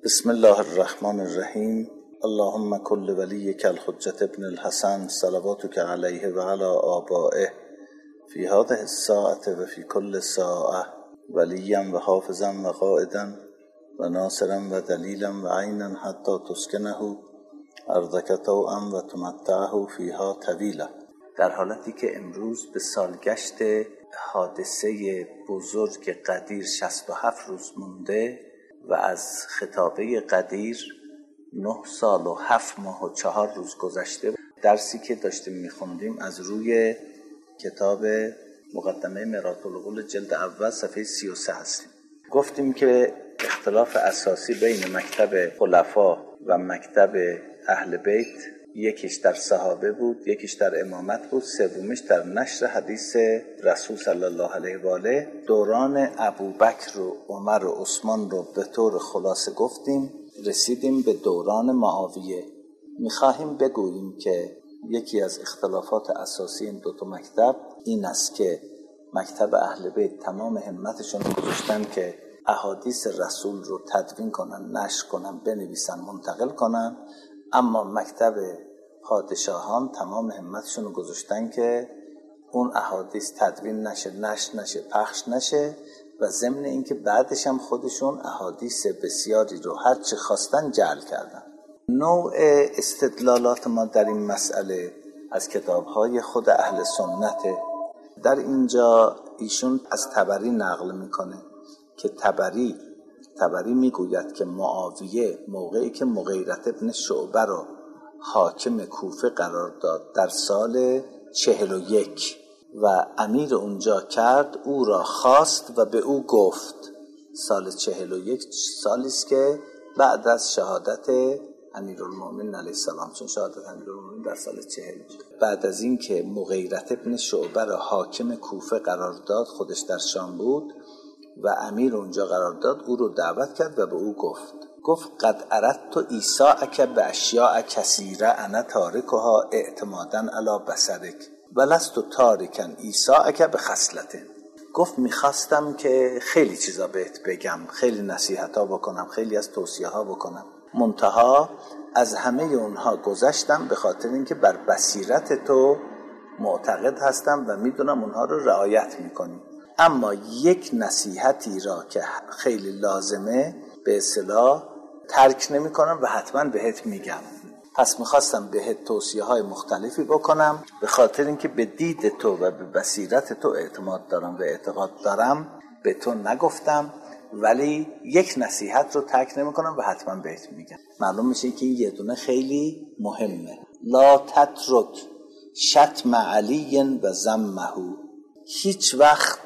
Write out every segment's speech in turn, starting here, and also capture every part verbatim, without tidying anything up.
بسم الله الرحمن الرحیم. اللهم کل ولیک الحجة ابن الحسن صلواتک علیه و علی آبائه فی هذه الساعة و فی کل ساعة ولیا و حافظا و قائدا و ناصرا و دلیلا و عینا حتی تسکنه ارضک طوعا و تمتعه فیها طویلا. در حالتی که امروز به سالگشت حادثه بزرگ قدیر شصت و هفت روز مونده و از خطابه قدیر نه سال و هفت ماه و چهار روز گذشته، درسی که داشتیم میخوندیم از روی کتاب مقدمه مرآةالعقول جلد اول صفحه سی و سه هستیم. گفتیم که اختلاف اساسی بین مکتب خلفا و مکتب اهل بیت، یکیش در صحابه بود، یکیش در امامت بود، سومیش در نشر حدیث رسول صلی الله علیه و آله. دوران ابوبکر و عمر و عثمان رو به طور خلاصه گفتیم. رسیدیم به دوران معاویه. میخواهیم بگوییم که یکی از اختلافات اساسی این دو تا مکتب این است که مکتب اهل بیت تمام همتشون رو گذاشتن که احادیث رسول رو تدوین کنن، نشر کنن، بنویسن، منتقل کنن، اما مکتب پادشاهان تمام همتشون رو گذاشتن که اون احادیث تدوین نشه، نشر نشه، پخش نشه و ضمن اینکه بعدش هم خودشون احادیث بسیاری رو هر چه خواستن جعل کردن. نوع استدلالات ما در این مسئله از کتاب‌های خود اهل سنت. در اینجا ایشون از طبری نقل میکنه که طبری طبری میگوید که معاویه موقعی که مغیرة ابن شعبه رو حاکم کوفه قرار داد در سال چهل و یک و امیر اونجا کرد، او را خواست و به او گفت. سال چهل و یک سالی است که بعد از شهادت امیرالمومنین علیه السلام، چون شهادت امیرالمومنین در سال چهل بود. بعد از این که مغیرة ابن شعبه را حاکم کوفه قرار داد، خودش در شام بود و امیر اونجا قرار داد، او رو دعوت کرد و به او گفت گفت قد اردت ایساءک باشیاء کثیره انا تارکها اعتمادا علی بصرک ولست تارکا ایساءک بخصلة. گفت میخواستم که خیلی چیزا بهت بگم، خیلی نصیحت‌ها بکنم، خیلی از توصیه‌ها بکنم، منتها از همه اونها گذشتم به خاطر اینکه بر بصیرت تو معتقد هستم و میدونم اونها رو رعایت میکنی، اما یک نصیحتی را که خیلی لازمه به اصطلاح ترک نمی کنم و حتما بهت میگم. پس میخواستم بهت توصیه های مختلفی بکنم به خاطر اینکه به دید تو و به بصیرت تو اعتماد دارم و اعتقاد دارم. به تو نگفتم ولی یک نصیحت رو ترک نمی کنم و حتما بهت میگم. معلوم میشه که این یه دونه خیلی مهمه. لا تترک شتم علی و ذمه. هیچ وقت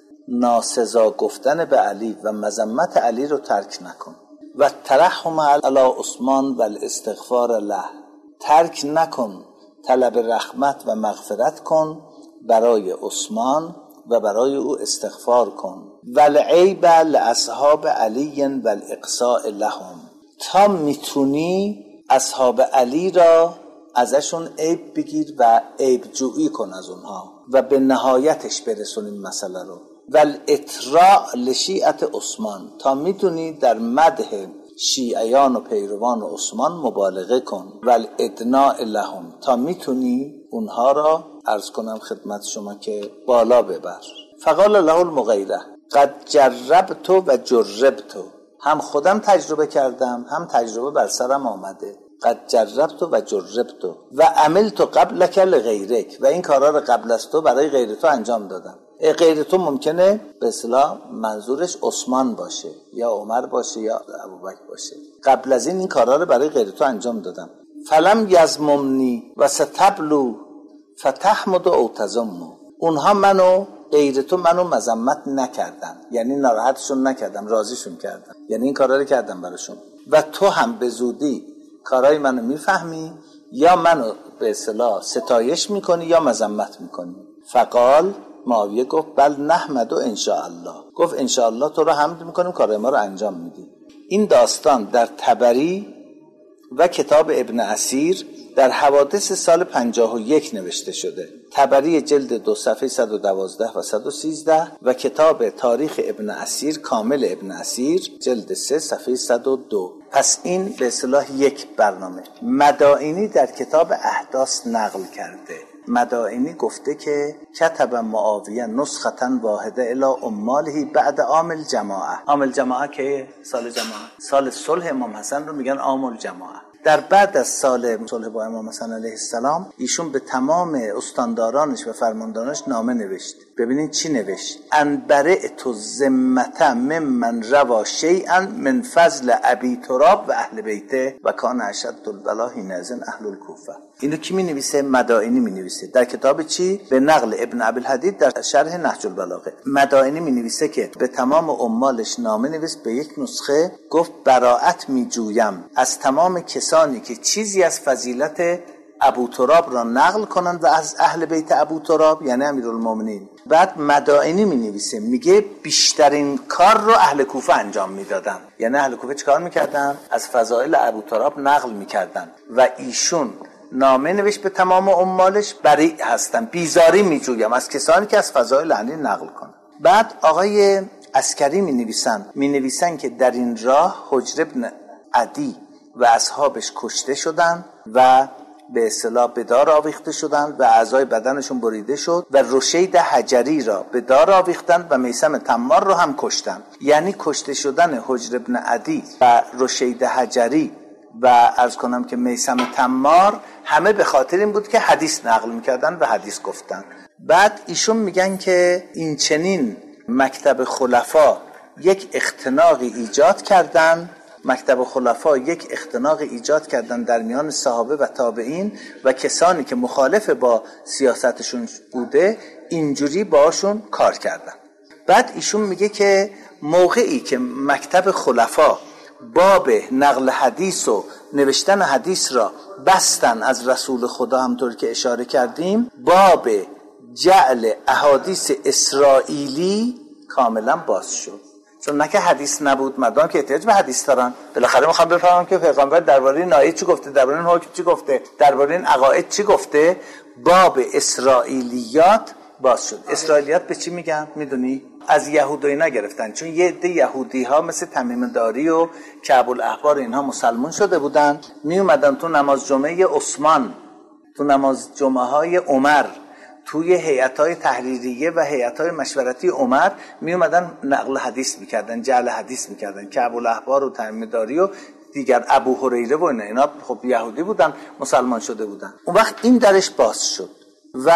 ناسزا گفتن به علی و مذمت علی رو ترک نکن. و ترحم علی عثمان و الاستغفار له. ترک نکن طلب رحمت و مغفرت کن برای عثمان و برای او استغفار کن. والعیب لاصحاب علی و الاقصاء لهم. تا میتونی اصحاب علی را ازشون عیب بگیر و عیب جویی کن از اونها و به نهایتش برسونیم مسئله رو. والاطراء لشیعت عثمان. تا میتونی در مدح شیعیان و پیروان عثمان مبالغه کن. والادناء لهم. تا میتونی اونها را عرض کنم خدمت شما که بالا ببر. فقال له المغیرة قد جربت و جربت. هم خودم تجربه کردم هم تجربه بر سرم آمده. قد جربت و جربت و عملت قبلک لغیرک. و این کارا رو قبل از تو برای غیر تو انجام دادم. غیر تو ممکنه به اصطلاح منظورش عثمان باشه یا عمر باشه یا ابوبکر باشه. قبل از این این کارا رو برای غیر تو انجام دادم. فلم یزممنی و ستبلو فتحمد او تزم. اونها منو غیر تو منو مذمت نکردن، یعنی ناراحتشون نکردم، راضیشون کردم، یعنی این کارا رو کردم براشون و تو هم به زودی کارای منو میفهمی، یا منو به اصطلاح ستایش میکنی یا مذمت میکنی. فقال معاویه گفت بل نحمد و انشاءالله. گفت انشاءالله تو رو حمد میکنیم، کارای ما رو انجام میدی. این داستان در طبری و کتاب ابن اسیر در حوادث سال پنجاه و یک نوشته شده. طبری جلد دو صفحه صد و دوازده و صد و سیزده و کتاب تاریخ ابن اسیر کامل ابن اسیر جلد سه صفحه صد و دو. پس این به اصطلاح یک برنامه. مدائنی در کتاب احداث نقل کرده، مدائنی گفته که کتب معاویه نسخة واحده الی عماله بعد عام الجماعه. عام الجماعه که سال جماعه، سال صلح امام حسن رو میگن عام الجماعه. در بعد از سال صلح با امام حسن علیه السلام ایشون به تمام استاندارانش و فرماندارانش نامه نوشت. ببینید چی نوشت: ان برئت ذمة ممن روا شیئا من فضل ابی تراب و اهل بیته و کان اشد البلا حینئذ اهل الکوفه. اینو کی می نویسه؟ مدائنی می نویسه در کتاب چی؟ به نقل ابن ابی الحدید در شرح نهج البلاغه. مدائنی می نویسه که به تمام عمالش نامه نوشت، به یک نسخه گفت براءت می جویم از تمام کسانی که چیزی از فضیلت ابو تراب را نقل کنند و از اهل بیت ابو تراب یعنی امیرالمومنین. بعد مدائنی می نویسه میگه بیشترین کار رو اهل کوفه انجام میدادن، یعنی اهل کوفه چیکار میکردن؟ از فضائل ابو تراب نقل میکردن و ایشون نامه نوشت به تمام عمالش بری هستن، بیزاری میجویم از کسانی که از فضائل علی نقل کنن. بعد آقای عسکری می نویسن می نویسن که در این راه حجر ابن عدی و اصحابش کشته شدن و به اصطلاح به دار آویخته شدند و اعضای بدنشون بریده شد و رشید حجری را به دار آویختند و میثم تمار رو هم کشتند. یعنی کشته شدن حجر ابن عدی و رشید حجری و عرض کنم که میثم تمار همه به خاطر این بود که حدیث نقل میکردن و حدیث گفتن. بعد ایشون میگن که این چنین مکتب خلفا یک اختناقی ایجاد کردن مکتب خلفا یک اختناق ایجاد کردن در میان صحابه و تابعین و کسانی که مخالف با سیاستشون بوده اینجوری باشون کار کردن. بعد ایشون میگه که موقعی که مکتب خلفا باب نقل حدیث و نوشتن حدیث را بستن از رسول خدا، همطور که اشاره کردیم، باب جعل احادیث اسرائیلی کاملا باز شد. چون نه که حدیث نبود، مردم که احتیاج به حدیث دارن، بالاخره میخوام بفهمم که پیغمبر درباره نایه چی گفته، درباره این حکم چی گفته، درباره این عقاید چی گفته. باب اسرائیلیات باز شد. اسرائیلیات به چی میگن میدونی؟ از یهود و اینا گرفتن، چون یه عده یهودی ها مثل تمیم داری و کعب الاحبار اینها مسلمان شده بودن، می اومدن تو نماز جمعه عثمان، تو نماز جمعه های عمر، توی هیئت‌های تحریریه و هیئت‌های مشورتی عمر می اومدن نقل حدیث میکردن، جعل حدیث میکردن. کعب الاحبار و تمیم داری و دیگر ابو هریره و اینا اینا خب یهودی بودن، مسلمان شده بودن. اون وقت این درش باز شد و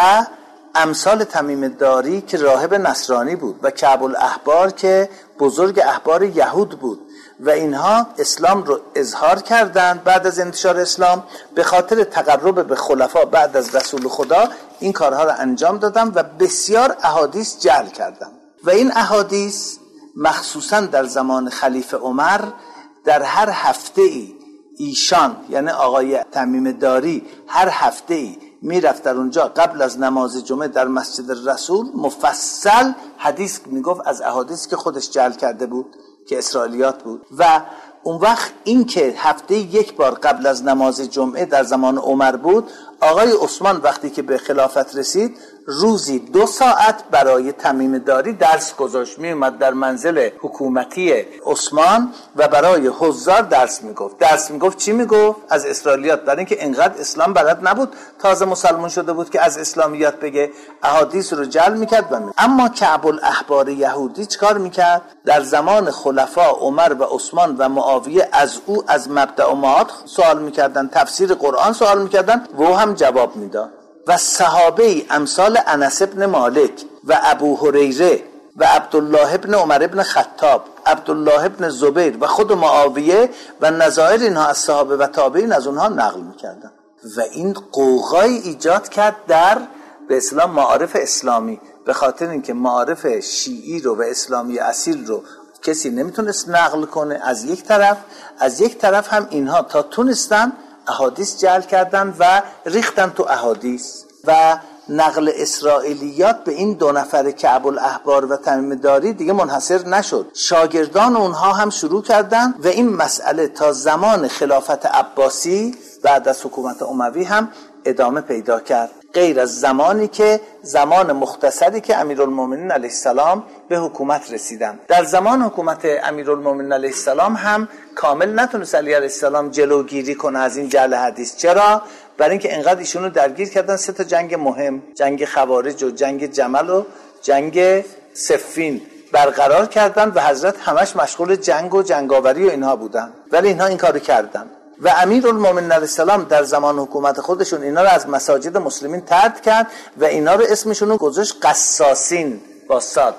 امثال تمیم داری که راهب نصرانی بود و کعب الاحبار که بزرگ احبار یهود بود و اینها اسلام رو اظهار کردند بعد از انتشار اسلام، به خاطر تقرب به خلفا بعد از رسول خدا این کارها رو انجام دادن و بسیار احادیث جعل کردن. و این احادیث مخصوصا در زمان خلیفه عمر در هر هفته ای ایشان یعنی آقای تمیم داری هر هفته ای میرفت در اونجا قبل از نماز جمعه در مسجد رسول مفصل حدیث میگفت از احادیث که خودش جعل کرده بود که اسرائیلیات بود. و اون وقت این که هفته یک بار قبل از نماز جمعه در زمان عمر بود، آقای عثمان وقتی که به خلافت رسید روزی دو ساعت برای تمیم داری درس گذاشت، می اومد در منزل حکومتی عثمان و برای حضار درس میگفت. درس میگفت چی میگفت؟ از اسرائیلیات، برای اینکه انقدر اسلام بلد نبود، تازه مسلمان شده بود که از اسلامیات بگه، احادیث رو جعل میکرد و می. اما کعب الاحبار یهودی چیکار میکرد؟ در زمان خلفا عمر و عثمان و معاویه از او از مبدأ و معاد سوال میکردن، تفسیر قرآن سوال میکردن و او هم جواب میداد. و صحابه امثال انس ابن مالک و ابو هریره و عبدالله ابن عمر ابن خطاب، عبدالله ابن زبیر و خود معاویه و نظایر اینها از صحابه و تابعین از اونها نقل میکردن. و این قوقای ایجاد کرد در به اسلام معارف اسلامی، به خاطر اینکه معارف شیعی رو و اسلامی اصیل رو کسی نمیتونست نقل کنه از یک طرف، از یک طرف هم اینها تا تونستن احادیث جعل کردن و ریختن تو احادیث. و نقل اسرائیلیات به این دو نفر کعب الاحبار و تمیم داری دیگه منحصر نشد، شاگردان اونها هم شروع کردن و این مسئله تا زمان خلافت عباسی بعد از حکومت اموی هم ادامه پیدا کرد، غیر از زمانی که زمان مختصری که امیرالمومنین علیه السلام به حکومت رسیدن. در زمان حکومت امیرالمومنین علیه السلام هم کامل نتونست علی علیه السلام جلوگیری کنه از این جعل حدیث. چرا؟ برای اینکه انقدر ایشونو درگیر کردن. سه تا جنگ مهم، جنگ خوارج و جنگ جمل و جنگ صفین برقرار کردن و حضرت همش مشغول جنگ و جنگاوری و اینها بودن، ولی اینها این کارو کردن و امیرالمومنین علیه السلام در زمان حکومت خودشون اینا رو از مساجد مسلمین طرد کرد و اینا رو اسمشون رو گذاشت قصاصین با صاد.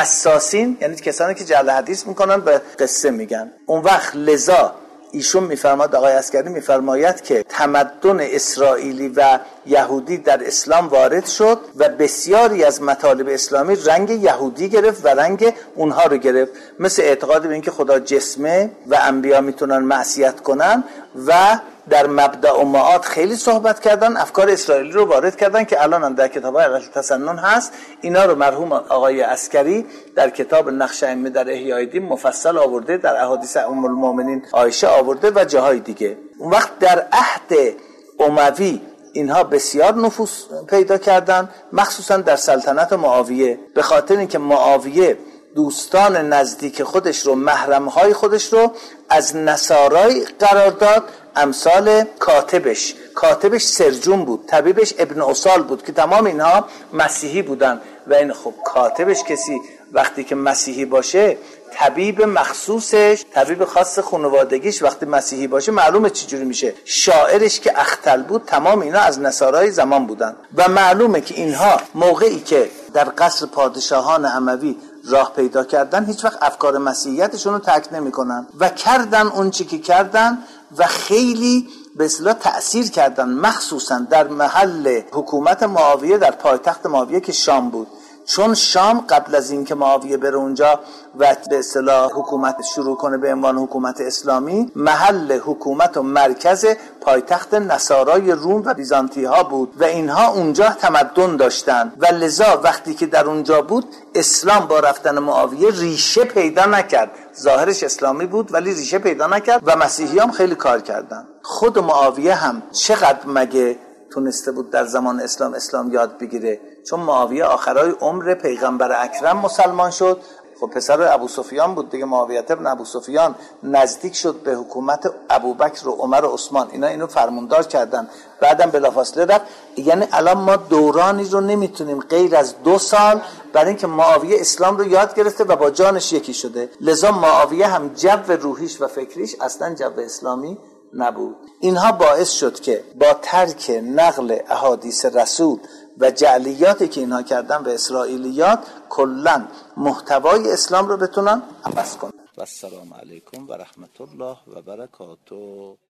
قصاصین یعنی کسانی که جعل حدیث میکنن و قصه میگن. اون وقت لذا ایشون میفرماد، آقای عسکری میفرماید که تمدن اسرائیلی و یهودی در اسلام وارد شد و بسیاری از مطالب اسلامی رنگ یهودی گرفت و رنگ اونها رو گرفت، مثل اعتقاد به اینکه خدا جسمه و انبیا میتونن معصیت کنن و در مبدأ و معاد خیلی صحبت کردن، افکار اسرائیلی رو وارد کردن که الان هم در کتاب‌های التسنن هست. اینا رو مرحوم آقای عسکری در کتاب نقش ائمه در احیای دین مفصل آورده، در احادیث ام المؤمنین عایشه آورده و جاهای دیگه. اون وقت در عهد اموی اینها بسیار نفوذ پیدا کردن، مخصوصا در سلطنت معاویه، به خاطر اینکه معاویه دوستان نزدیک خودش رو، محرمهای خودش رو از نصارای قرار داد، امثال کاتبش کاتبش سرجون بود، طبیبش ابن اصال بود که تمام اینها مسیحی بودن. و این خب کاتبش کسی وقتی که مسیحی باشه، طبیب مخصوصش، طبیب خاص خانوادگیش وقتی مسیحی باشه معلومه چی جوری میشه. شاعرش که اختل بود، تمام اینا از نصارای زمان بودن و معلومه که اینها موقعی که در قصر پادشاهان اموی راه پیدا کردن هیچ وقت افکار مسیحیتشون رو ترک نمی‌کنن و کردن اون چی که کردن و خیلی به اصطلاح تأثیر کردن، مخصوصا در محل حکومت معاویه، در پایتخت معاویه که شام بود. چون شام قبل از اینکه معاویه بره اونجا و به اصطلاح حکومت شروع کنه به عنوان حکومت اسلامی، محل حکومت و مرکز پایتخت نصارای روم و بیزانتی ها بود و اینها اونجا تمدن داشتن و لذا وقتی که در اونجا بود، اسلام با رفتن معاویه ریشه پیدا نکرد. ظاهرش اسلامی بود ولی ریشه پیدا نکرد و مسیحی هم خیلی کار کردن. خود معاویه هم چقدر مگه تونسته بود در زمان اسلام اسلام یاد بگیره؟ چون معاویه آخرای عمر پیغمبر اکرم مسلمان شد. خب پسر ابو سفیان بود دیگه، معاویه ابن ابو سفیان نزدیک شد به حکومت ابوبکر و عمر و عثمان، اینا اینو فرماندار کردن، بعدم بلافاصله رفت. یعنی الان ما دورانی رو نمیتونیم غیر از دو سال برای اینکه معاویه اسلام رو یاد گرفته و با جانش یکی شده، لذا معاویه هم جو روحیش و فکریش اصلا جو اسلامی نبود. اینها باعث شد که با ترک نقل احادیث رسول و جعلیاتی که اینها کردن و اسرائیلیات، کلاً محتوای اسلام رو بتونن عوض کنن. و السلام علیکم و رحمت الله و برکاته.